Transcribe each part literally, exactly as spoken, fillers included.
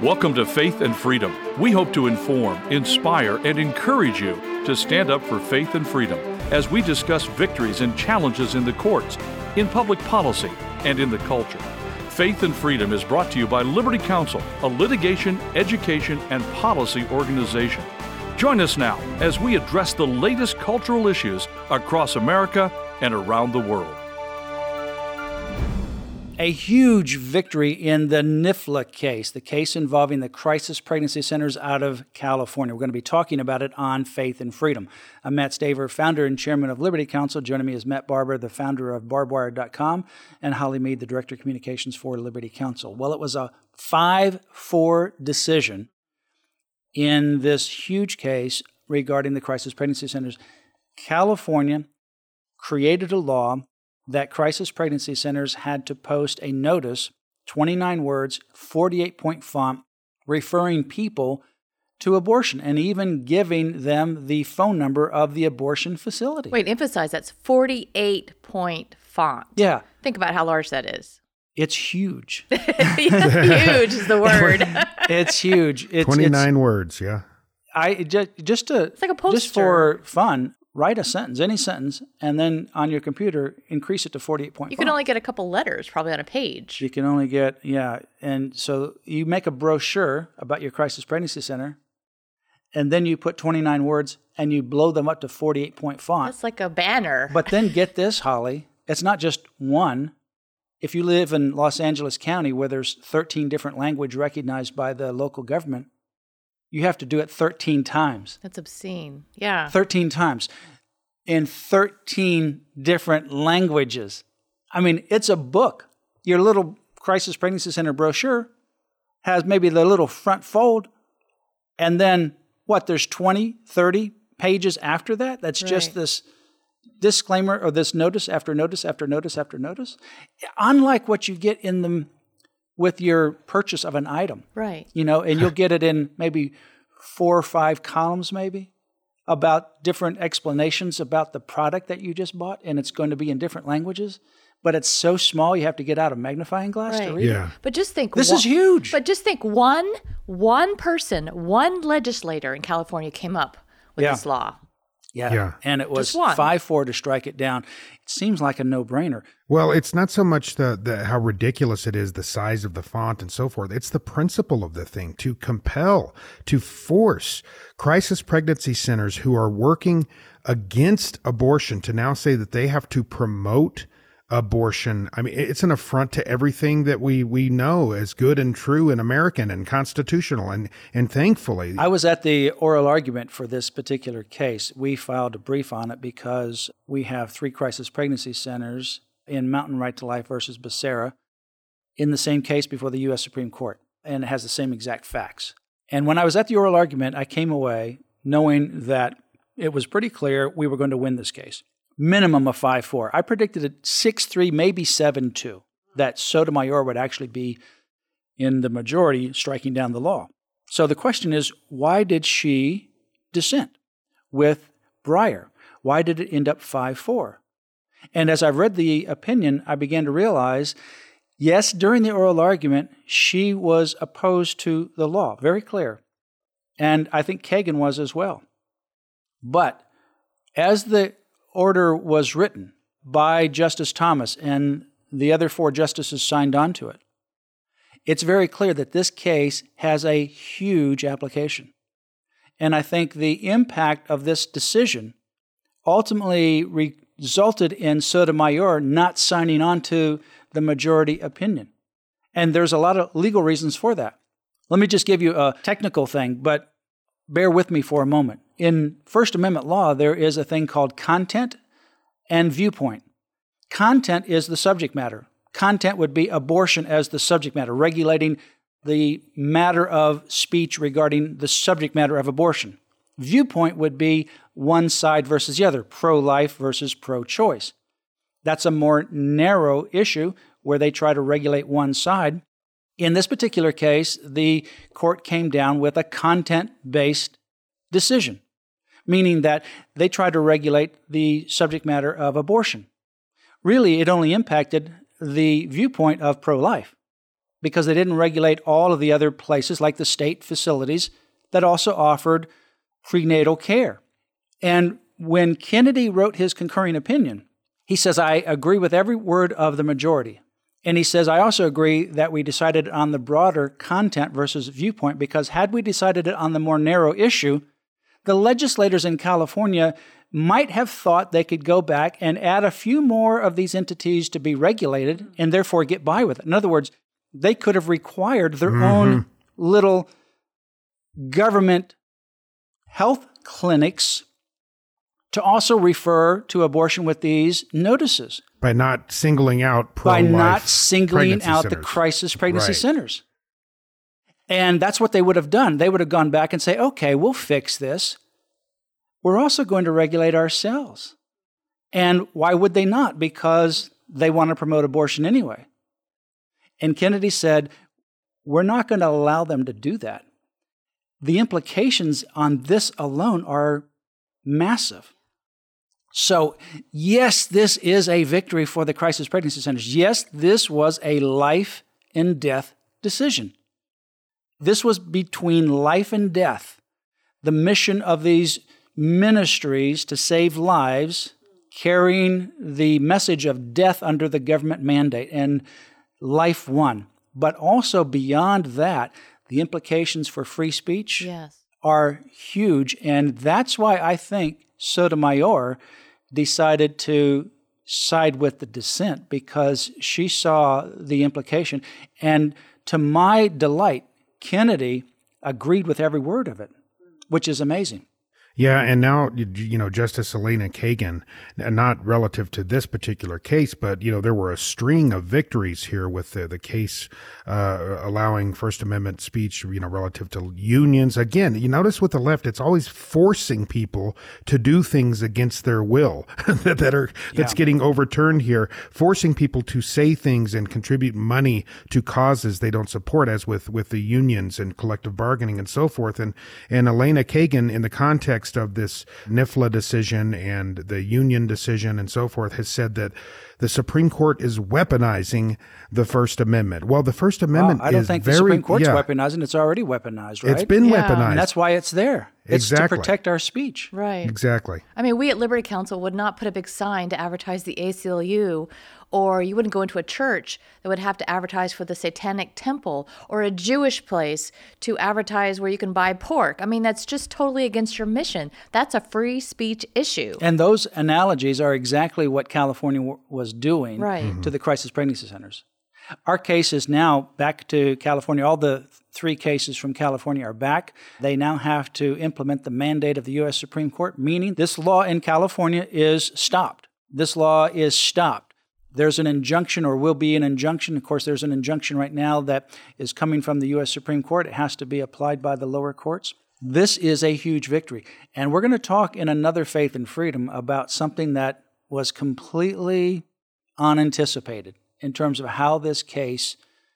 Welcome to Faith and Freedom. We hope to inform, inspire, and encourage you to stand up for faith and freedom as we discuss victories and challenges in the courts, in public policy, and in the culture. Faith and Freedom is brought to you by Liberty Counsel, a litigation, education, and policy organization. Join us now as we address the latest cultural issues across America and around the world. A huge victory in the N I F L A case, the case involving the Crisis Pregnancy Centers out of California. We're going to be talking about it on Faith and Freedom. I'm Matt Staver, founder and chairman of Liberty Counsel. Joining me is Matt Barber, the founder of barbed wire dot com, and Holly Mead, the director of communications for Liberty Counsel. Well, it was a five four decision in this huge case regarding the Crisis Pregnancy Centers. California created a law that crisis pregnancy centers had to post a notice, twenty-nine words, forty-eight point font, referring people to abortion and even giving them the phone number of the abortion facility. Wait, emphasize that's forty-eight point font. Yeah. Think about how large that is. It's huge. Huge is the word. It's huge. It's, twenty-nine it's, words, yeah. I just, just to it's like a poster. Just for fun, write a sentence, any sentence, and then on your computer, increase it to forty-eight point font. You can only get a couple letters probably on a page. You can only get, yeah. And so you make a brochure about your crisis pregnancy center, and then you put twenty-nine words, and you blow them up to forty-eight point font. That's like a banner. But then get this, Holly. It's not just one. If you live in Los Angeles County, where there's thirteen different languages recognized by the local government, you have to do it thirteen times. That's obscene. Yeah. thirteen times in thirteen different languages. I mean, it's a book. Your little Crisis Pregnancy Center brochure has maybe the little front fold, and then what, there's twenty, thirty pages after that? That's right. Just this disclaimer or this notice after notice after notice after notice. Unlike what you get in the with your purchase of an item. Right. You know, and you'll get it in maybe four or five columns maybe about different explanations about the product that you just bought, and it's going to be in different languages. But it's so small you have to get out a magnifying glass right. to read yeah. it. But just think This one, is huge. But just think one one person, one legislator in California came up with Yeah. this law. Yeah. Yeah. And it was Just one. five four to strike it down. It seems like a no-brainer. Well, it's not so much the, the how ridiculous it is, the size of the font and so forth. It's the principle of the thing, to compel, to force crisis pregnancy centers who are working against abortion to now say that they have to promote abortion. I mean, it's an affront to everything that we we know as good and true and American and constitutional. And and thankfully, I was at the oral argument for this particular case. We filed a brief on it because we have three crisis pregnancy centers in Mountain Right to Life versus Becerra in the same case before the U S Supreme Court, and it has the same exact facts. And when I was at the oral argument, I came away knowing that it was pretty clear we were going to win this case. Minimum of five four. I predicted it six three, maybe seven two, that Sotomayor would actually be in the majority striking down the law. So the question is, why did she dissent with Breyer? Why did it end up five four? And as I read the opinion, I began to realize, yes, during the oral argument, she was opposed to the law, very clear. And I think Kagan was as well. But as the order was written by Justice Thomas and the other four justices signed on to it, it's very clear that this case has a huge application. And I think the impact of this decision ultimately resulted in Sotomayor not signing on to the majority opinion. And there's a lot of legal reasons for that. Let me just give you a technical thing, but bear with me for a moment. In First Amendment law, there is a thing called content and viewpoint. Content is the subject matter. Content would be abortion as the subject matter, regulating the matter of speech regarding the subject matter of abortion. Viewpoint would be one side versus the other, pro-life versus pro-choice. That's a more narrow issue where they try to regulate one side. In this particular case, the court came down with a content-based decision, meaning that they tried to regulate the subject matter of abortion. Really, it only impacted the viewpoint of pro-life. because they didn't regulate all of the other places like the state facilities that also offered prenatal care. And when Kennedy wrote his concurring opinion, he says, I agree with every word of the majority. And he says, I also agree that we decided on the broader content versus viewpoint, because had we decided it on the more narrow issue, the legislators in California might have thought they could go back and add a few more of these entities to be regulated and therefore get by with it. In other words, they could have required their mm-hmm. own little government health clinics to also refer to abortion with these notices. By not singling out pro-life By not singling out centers. the crisis pregnancy right. centers. And that's what they would have done. They would have gone back and say, okay, we'll fix this. We're also going to regulate ourselves. And why would they not? Because they want to promote abortion anyway. And Kennedy said, we're not going to allow them to do that. The implications on this alone are massive. So, yes, this is a victory for the crisis pregnancy centers. Yes, this was a life and death decision. This was between life and death. The mission of these ministries to save lives, carrying the message of death under the government mandate, and life won. But also beyond that, the implications for free speech yes. are huge. And that's why I think Sotomayor decided to side with the dissent, because she saw the implication. And to my delight, Kennedy agreed with every word of it, which is amazing. Yeah, and now, you know, Justice Elena Kagan, not relative to this particular case, but, you know, there were a string of victories here with the, the case uh, allowing First Amendment speech, you know, relative to unions. Again, you notice with the left, it's always forcing people to do things against their will that, that are that's yeah. getting overturned here, forcing people to say things and contribute money to causes they don't support, as with, with the unions and collective bargaining and so forth. And, and Elena Kagan, in the context of this N I F L A decision and the union decision and so forth, has said that the Supreme Court is weaponizing the First Amendment. Well, the First Amendment wow, I don't is think very, the Supreme Court's yeah, weaponizing. It's already weaponized, right? It's been yeah. weaponized. And that's why it's there. It's exactly. to protect our speech. Right. Exactly. I mean, we at Liberty Counsel would not put a big sign to advertise the A C L U, or you wouldn't go into a church that would have to advertise for the Satanic Temple, or a Jewish place to advertise where you can buy pork. I mean, that's just totally against your mission. That's a free speech issue. And those analogies are exactly what California w- was doing right. mm-hmm. to the crisis pregnancy centers. Our case is now back to California. All the three cases from California are back. They now have to implement the mandate of the U S Supreme Court, meaning this law in California is stopped. This law is stopped. There's an injunction, or will be an injunction. Of course, there's an injunction right now that is coming from the U S Supreme Court. It has to be applied by the lower courts. This is a huge victory. And we're going to talk in another Faith and Freedom about something that was completely unanticipated in terms of how this case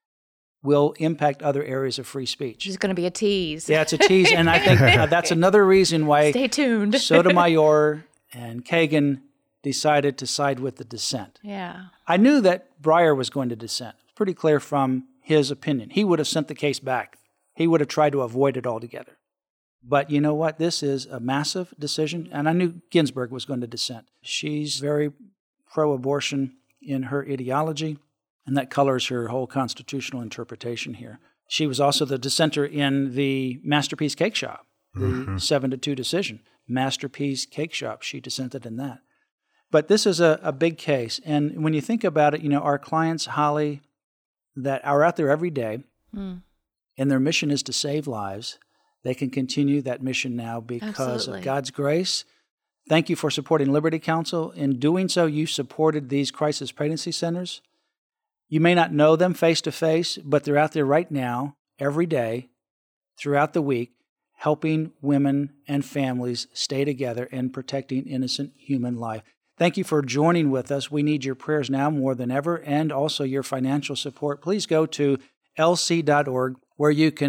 will impact other areas of free speech. It's going to be a tease. Yeah, it's a tease. And I think uh, that's another reason why Stay tuned. Sotomayor and Kagan decided to side with the dissent. Yeah. I knew that Breyer was going to dissent. It's pretty clear from his opinion. He would have sent the case back. He would have tried to avoid it altogether. But you know what? This is a massive decision, and I knew Ginsburg was going to dissent. She's very pro-abortion in her ideology, and that colors her whole constitutional interpretation here. She was also the dissenter in the Masterpiece Cake Shop, the mm-hmm. seven to two decision. Masterpiece Cake Shop, she dissented in that. But this is a, a big case, and when you think about it, you know, our clients, Holly, that are out there every day, mm. and their mission is to save lives, they can continue that mission now because Absolutely. of God's grace. Thank you for supporting Liberty Counsel. In doing so, you supported these crisis pregnancy centers. You may not know them face to face, but they're out there right now, every day, throughout the week, helping women and families stay together and protecting innocent human life. Thank you for joining with us. We need your prayers now more than ever, and also your financial support. Please go to L C dot org, where you can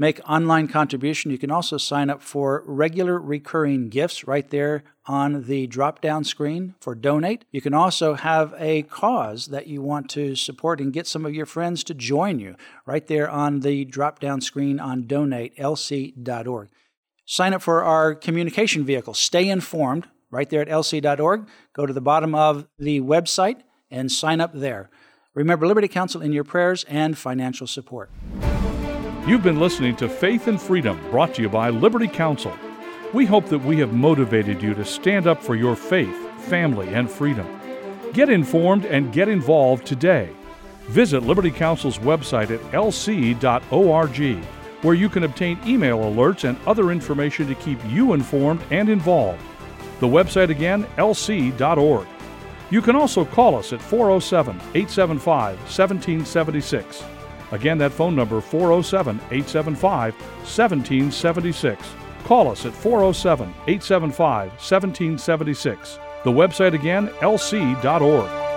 make online contribution. You can also sign up for regular recurring gifts right there on the drop-down screen for donate. You can also have a cause that you want to support and get some of your friends to join you right there on the drop-down screen on donate L C dot org. Sign up for our communication vehicle, Stay Informed, right there at L C dot org. Go to the bottom of the website and sign up there. Remember Liberty Counsel in your prayers and financial support. You've been listening to Faith and Freedom, brought to you by Liberty Counsel. We hope that we have motivated you to stand up for your faith, family, and freedom. Get informed and get involved today. Visit Liberty Counsel's website at L C dot org, where you can obtain email alerts and other information to keep you informed and involved. The website again, L C dot org. You can also call us at four oh seven, eight seven five, one seven seven six. Again, that phone number, four oh seven, eight seven five, one seven seven six. Call us at four oh seven, eight seven five, one seven seven six. The website again, L C dot org.